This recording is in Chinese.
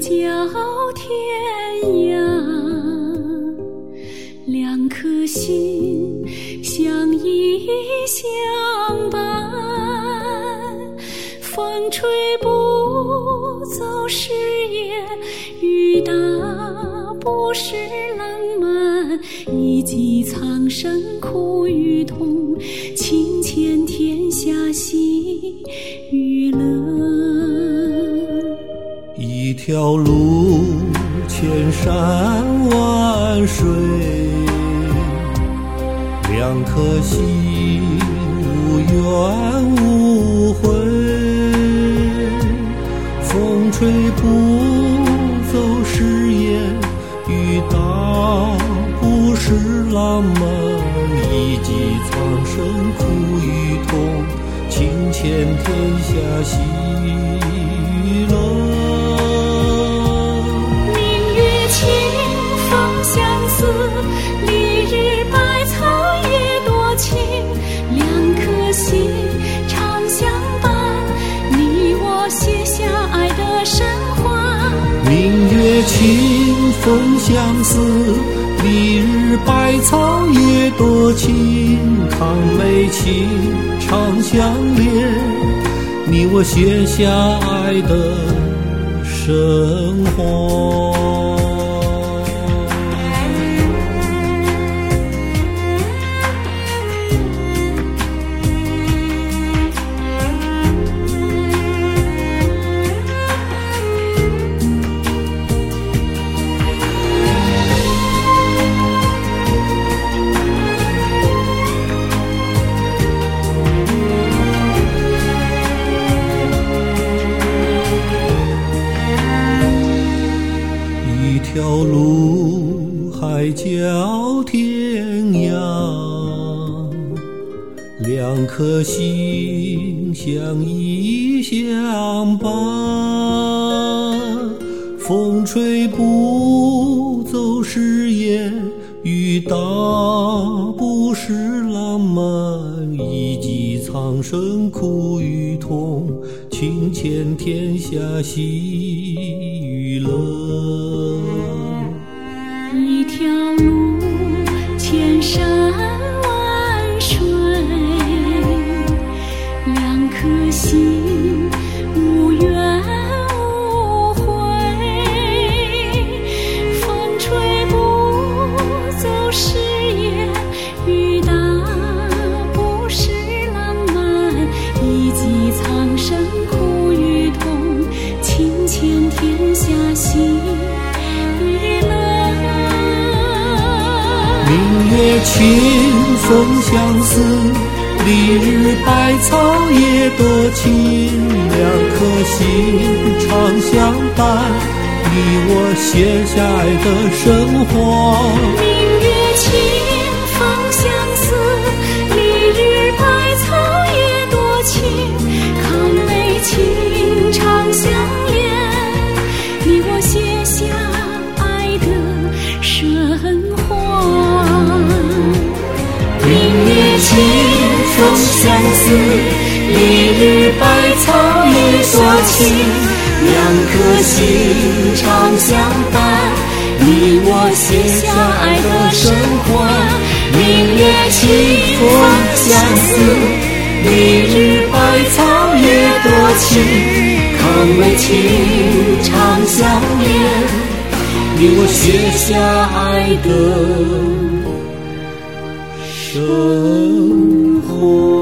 角天涯，两颗心相依相伴，风吹不走誓言，雨打不湿浪漫，一骑苍生苦与痛，情牵天下喜与乐。 一条路千山万水，两颗心无怨无悔，风吹不走誓言，雨打不湿浪漫，一骑苍生苦与痛，情牵天下喜与乐。 明月清风相思，丽日百草也多情，两颗心常相伴，你我写下爱的神话。 明月清风相思，丽日百草也多情，康美情常相连，你我写下爱的生活。一条路海角天涯，两颗心相依相伴，风吹不走誓言，雨打不湿浪漫，一骑苍生苦与痛，情牵天下喜与乐。 一条路千山万水，两颗心无怨无悔，风吹不走誓言，雨打不湿浪漫，一骑苍生苦与痛，情牵天下喜与乐。 明月清风相思，丽日百草也多情，两颗心常相伴，你我写下爱的生活。 明月清风相思，丽日百草也多情，康美情常相连，你我写下爱的生活。明月清风相思，丽日百草也多情，两颗心常相伴，你我写下爱的生活。明月清风相思，丽日百草也多情，康美情常相连，你我写下爱的生活。